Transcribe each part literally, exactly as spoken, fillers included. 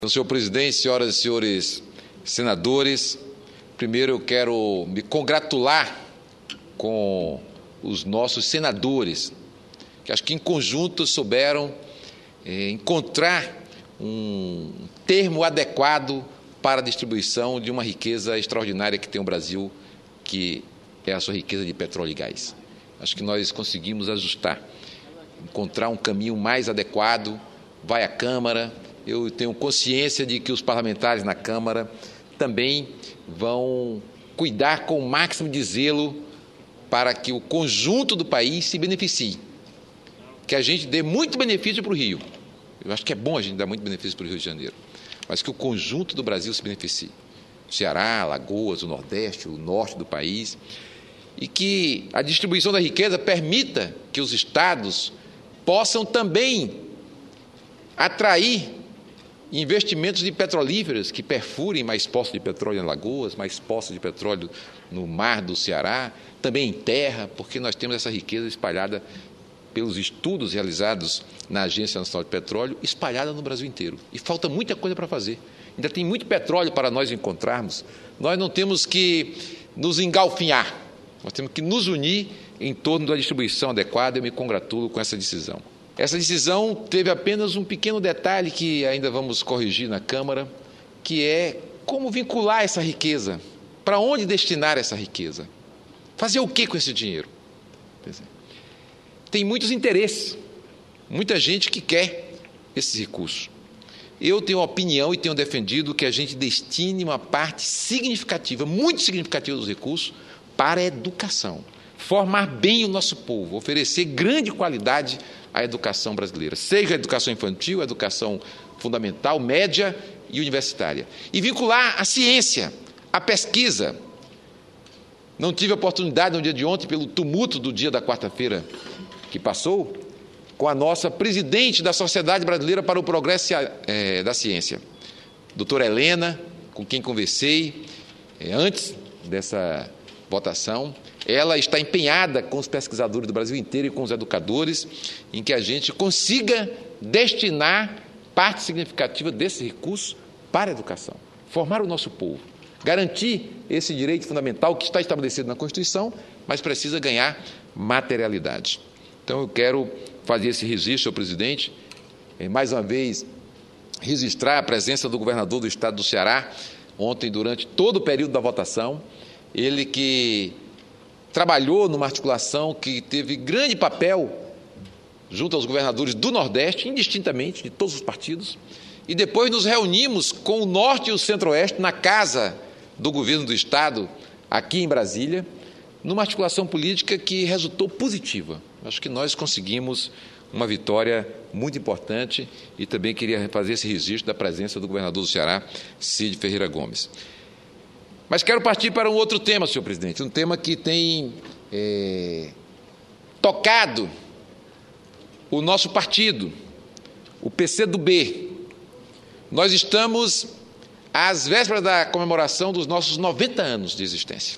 Senhor presidente, senhoras e senhores senadores, primeiro eu quero me congratular com os nossos senadores, que acho que em conjunto souberam eh, encontrar um termo adequado para a distribuição de uma riqueza extraordinária que tem o Brasil, que é a sua riqueza de petróleo e gás. Acho que nós conseguimos ajustar, encontrar um caminho mais adequado. Vai à Câmara. Eu tenho consciência de que os parlamentares na Câmara também vão cuidar com o máximo de zelo para que o conjunto do país se beneficie, que a gente dê muito benefício para o Rio. Eu acho que é bom a gente dar muito benefício para o Rio de Janeiro, mas que o conjunto do Brasil se beneficie. O Ceará, Alagoas, o Nordeste, o Norte do país, e que a distribuição da riqueza permita que os estados possam também atrair investimentos de petrolíferas que perfurem mais poços de petróleo em Alagoas, mais poços de petróleo no mar do Ceará, também em terra, porque nós temos essa riqueza espalhada pelos estudos realizados na Agência Nacional de Petróleo, espalhada no Brasil inteiro. E falta muita coisa para fazer. Ainda tem muito petróleo para nós encontrarmos. Nós não temos que nos engalfinhar, nós temos que nos unir em torno da distribuição adequada. Eu me congratulo com essa decisão. Essa decisão teve apenas um pequeno detalhe que ainda vamos corrigir na Câmara, que é como vincular essa riqueza, para onde destinar essa riqueza, fazer o que com esse dinheiro. Tem muitos interesses, muita gente que quer esses recursos. Eu tenho a opinião e tenho defendido que a gente destine uma parte significativa, muito significativa dos recursos para a educação, formar bem o nosso povo, oferecer grande qualidade à educação brasileira, seja a educação infantil, a educação fundamental, média e universitária. E vincular a ciência, a pesquisa. Não tive a oportunidade no dia de ontem, pelo tumulto do dia da quarta-feira que passou, com a nossa presidente da Sociedade Brasileira para o Progresso é, da Ciência, doutora Helena, com quem conversei é, antes dessa votação. Ela está empenhada com os pesquisadores do Brasil inteiro e com os educadores em que a gente consiga destinar parte significativa desse recurso para a educação, formar o nosso povo, garantir esse direito fundamental que está estabelecido na Constituição, mas precisa ganhar materialidade. Então eu quero fazer esse registro, senhor presidente, mais uma vez registrar a presença do governador do estado do Ceará, ontem durante todo o período da votação, ele que trabalhou numa articulação que teve grande papel junto aos governadores do Nordeste, indistintamente, de todos os partidos, e depois nos reunimos com o Norte e o Centro-Oeste na casa do governo do Estado, aqui em Brasília, numa articulação política que resultou positiva. Acho que nós conseguimos uma vitória muito importante e também queria fazer esse registro da presença do governador do Ceará, Cid Ferreira Gomes. Mas quero partir para um outro tema, senhor presidente, um tema que tem é, tocado o nosso partido, o P C do B. Nós estamos às vésperas da comemoração dos nossos noventa anos de existência.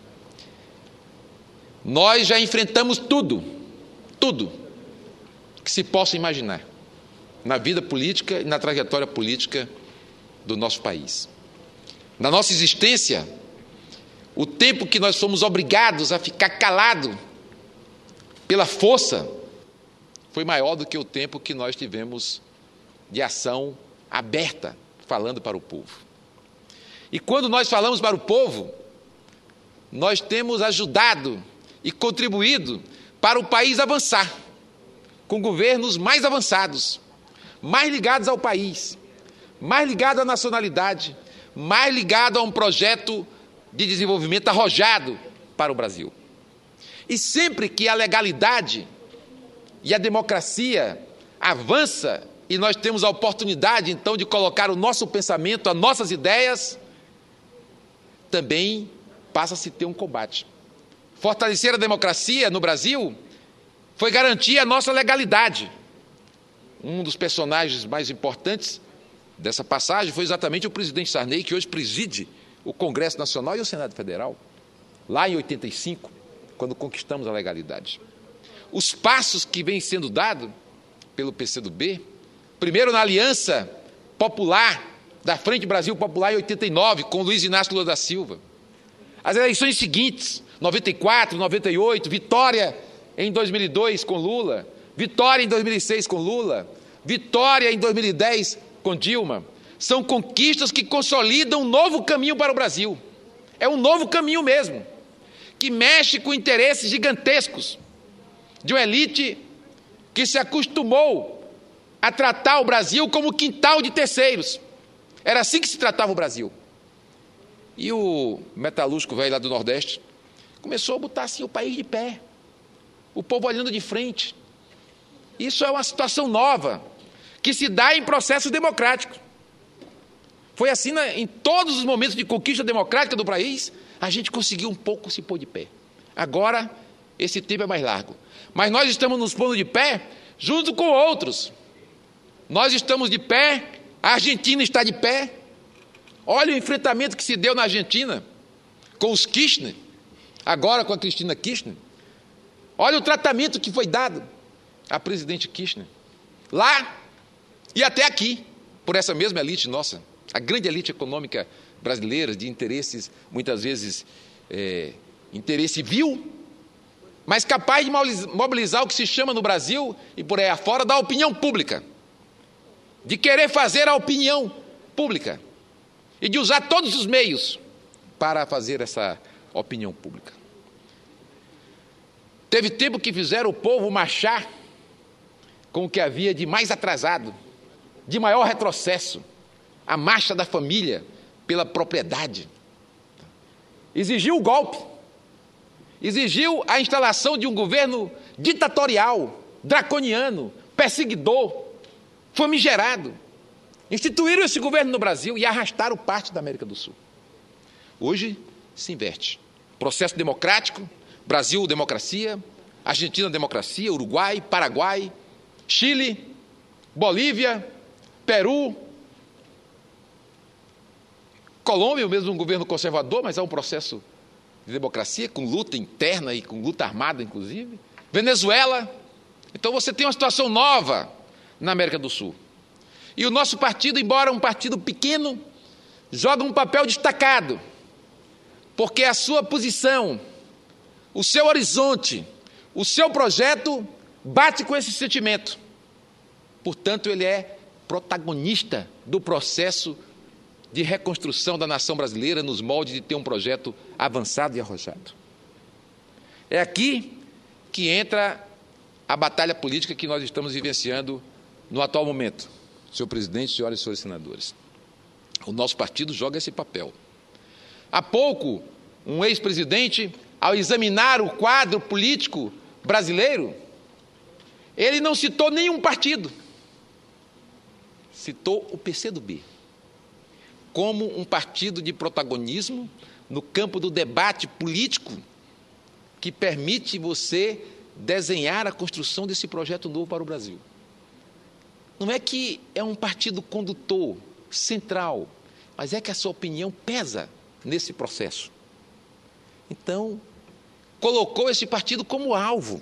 Nós já enfrentamos tudo, tudo que se possa imaginar na vida política e na trajetória política do nosso país. Na nossa existência, o tempo que nós fomos obrigados a ficar calado pela força foi maior do que o tempo que nós tivemos de ação aberta, falando para o povo. E quando nós falamos para o povo, nós temos ajudado e contribuído para o país avançar, com governos mais avançados, mais ligados ao país, mais ligados à nacionalidade, mais ligado a um projeto de desenvolvimento arrojado para o Brasil. E sempre que a legalidade e a democracia avança e nós temos a oportunidade, então, de colocar o nosso pensamento, as nossas ideias, também passa a se ter um combate. Fortalecer a democracia no Brasil foi garantir a nossa legalidade. Um dos personagens mais importantes dessa passagem foi exatamente o presidente Sarney, que hoje preside o Congresso Nacional e o Senado Federal, lá em oitenta e cinco, quando conquistamos a legalidade. Os passos que vêm sendo dados pelo P C do B, primeiro na aliança popular da Frente Brasil Popular em oitenta e nove, com Luiz Inácio Lula da Silva. As eleições seguintes, noventa e quatro, noventa e oito, vitória em dois mil e dois com Lula, vitória em dois mil e seis com Lula, vitória em dois mil e dez com Dilma. São conquistas que consolidam um novo caminho para o Brasil. É um novo caminho mesmo, que mexe com interesses gigantescos de uma elite que se acostumou a tratar o Brasil como quintal de terceiros. Era assim que se tratava o Brasil. E o metalúrgico velho lá do Nordeste começou a botar assim o país de pé, o povo olhando de frente. Isso é uma situação nova, que se dá em processos democráticos. Foi assim na, em todos os momentos de conquista democrática do país, a gente conseguiu um pouco se pôr de pé. Agora, esse tempo é mais largo. Mas nós estamos nos pondo de pé junto com outros. Nós estamos de pé, a Argentina está de pé. Olha o enfrentamento que se deu na Argentina com os Kirchner, agora com a Cristina Kirchner. Olha o tratamento que foi dado à presidente Kirchner, lá e até aqui, por essa mesma elite nossa, a grande elite econômica brasileira, de interesses, muitas vezes, é, interesse vil, mas capaz de mobilizar o que se chama no Brasil, e por aí afora, da opinião pública, de querer fazer a opinião pública, e de usar todos os meios para fazer essa opinião pública. Teve tempo que fizeram o povo marchar com o que havia de mais atrasado, de maior retrocesso, a marcha da família pela propriedade. Exigiu o golpe, exigiu a instalação de um governo ditatorial, draconiano, perseguidor, famigerado. Instituíram esse governo no Brasil e arrastaram parte da América do Sul. Hoje se inverte. Processo democrático, Brasil, democracia, Argentina, democracia, Uruguai, Paraguai, Chile, Bolívia, Peru, Colômbia, o mesmo um governo conservador, mas há um processo de democracia, com luta interna e com luta armada, inclusive. Venezuela. Então você tem uma situação nova na América do Sul. E o nosso partido, embora um partido pequeno, joga um papel destacado, porque a sua posição, o seu horizonte, o seu projeto bate com esse sentimento. Portanto, ele é protagonista do processo de reconstrução da nação brasileira nos moldes de ter um projeto avançado e arrojado. É aqui que entra a batalha política que nós estamos vivenciando no atual momento. Senhor presidente, senhoras e senhores senadores, o nosso partido joga esse papel. Há pouco, um ex-presidente, ao examinar o quadro político brasileiro, ele não citou nenhum partido, citou o P C do B, como um partido de protagonismo no campo do debate político que permite você desenhar a construção desse projeto novo para o Brasil. Não é que é um partido condutor, central, mas é que a sua opinião pesa nesse processo. Então, colocou esse partido como alvo.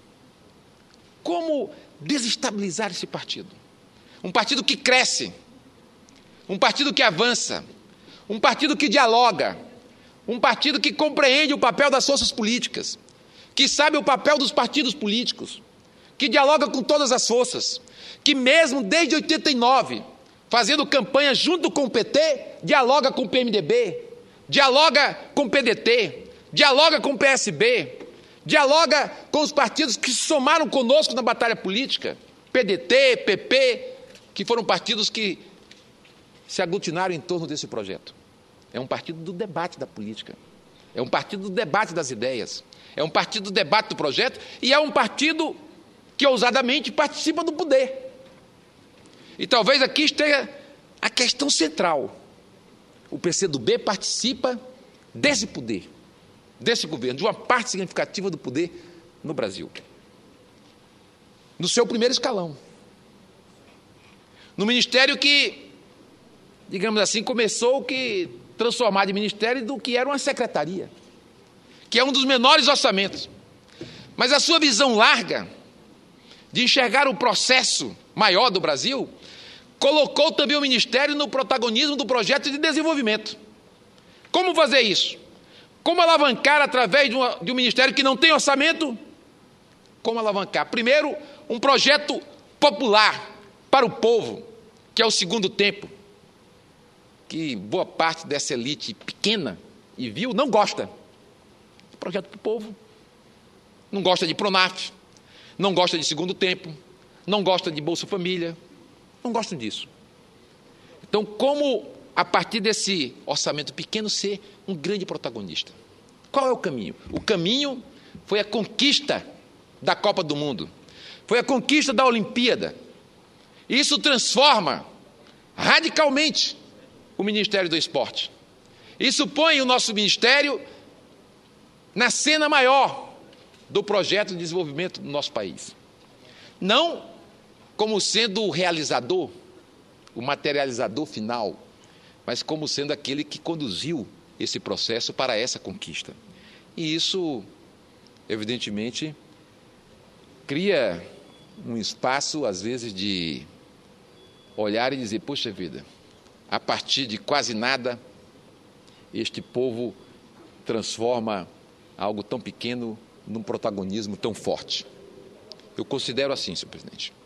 Como desestabilizar esse partido? Um partido que cresce, um partido que avança, um partido que dialoga, um partido que compreende o papel das forças políticas, que sabe o papel dos partidos políticos, que dialoga com todas as forças, que mesmo desde oitenta e nove, fazendo campanha junto com o P T, dialoga com o P M D B, dialoga com o P D T, dialoga com o P S B, dialoga com os partidos que se somaram conosco na batalha política, P D T, P P, que foram partidos que se aglutinaram em torno desse projeto. É um partido do debate da política, é um partido do debate das ideias, é um partido do debate do projeto e é um partido que ousadamente participa do poder. E talvez aqui esteja a questão central. O P C do B participa desse poder, desse governo, de uma parte significativa do poder no Brasil. No seu primeiro escalão. No ministério que, digamos assim, começou que transformar de ministério do que era uma secretaria, que é um dos menores orçamentos. Mas a sua visão larga de enxergar o processo maior do Brasil colocou também o Ministério no protagonismo do projeto de desenvolvimento. Como fazer isso? Como alavancar através de, uma, de um Ministério que não tem orçamento? Como alavancar? Primeiro, um projeto popular para o povo, que é o segundo tempo, que boa parte dessa elite pequena e vil não gosta. Projeto para o povo. Não gosta de Pronaf, não gosta de segundo tempo, não gosta de Bolsa Família, não gostam disso. Então, como a partir desse orçamento pequeno ser um grande protagonista? Qual é o caminho? O caminho foi a conquista da Copa do Mundo, foi a conquista da Olimpíada. Isso transforma radicalmente o Ministério do Esporte. Isso põe o nosso Ministério na cena maior do projeto de desenvolvimento do nosso país. Não como sendo o realizador, o materializador final, mas como sendo aquele que conduziu esse processo para essa conquista. E isso, evidentemente, cria um espaço, às vezes, de olhar e dizer, poxa vida, a partir de quase nada, este povo transforma algo tão pequeno num protagonismo tão forte. Eu considero assim, senhor presidente.